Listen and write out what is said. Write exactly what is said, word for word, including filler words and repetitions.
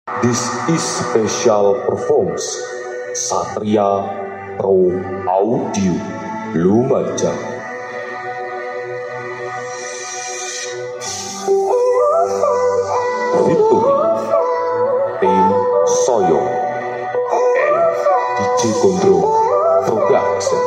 This is special performs Satria Pro Audio Lumajang. Featuring Tim Soyong and D J Gondrong Production.